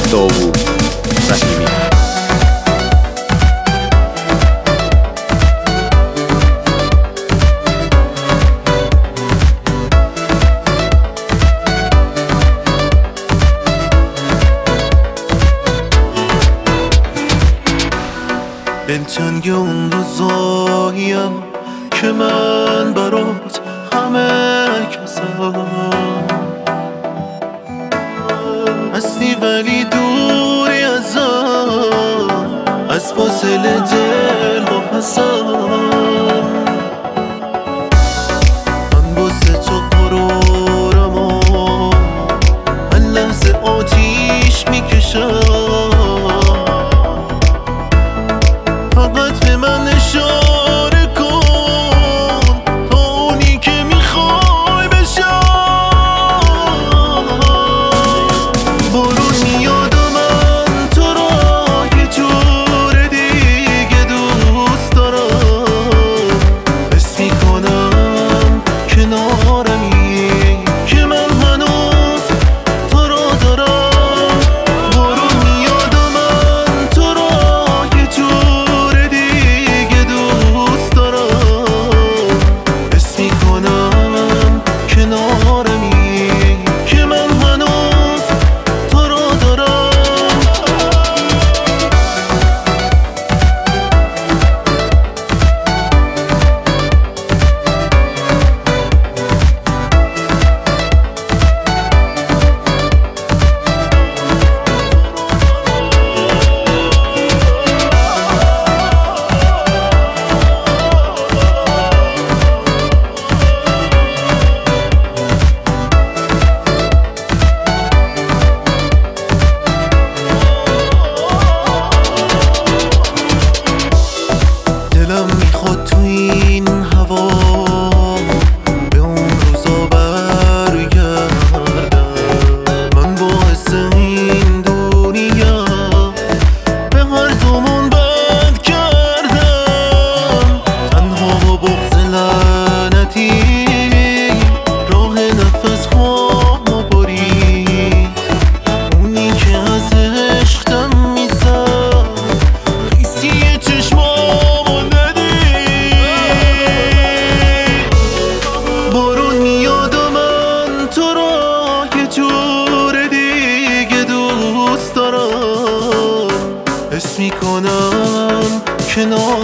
داوود رحیمی. دلتنگ اون روزاییم که من برات همه کسم هستی ولی دوری ازم، از فاصله دل ها پسم. من واسه تو قرارم و هر لحظه آتیش میکشم، فقط به من اشاره کن تا اونی که میخوای بشم. بارون میاد و من تو را یه جور دیگه دوست دارم، حس میکنم کنارمی که من هنوز تو را دارم. بارون میاد و من تو را یه جور دیگه دوست دارم، حس میکنم کنارمی که من هنوز تو را دارم. دلم میخواد تو این هوا به اون روزا برگردم، من باعث این دنیا به هر دومون بد کردم. تنها و بغض لعنتی راه نفس خواه برید، اونی که از عشقم میزد خیسی چشمامو ندید. بارون میاد و من تو را یه جور دیگه دوست دارم، حس میکنم کنار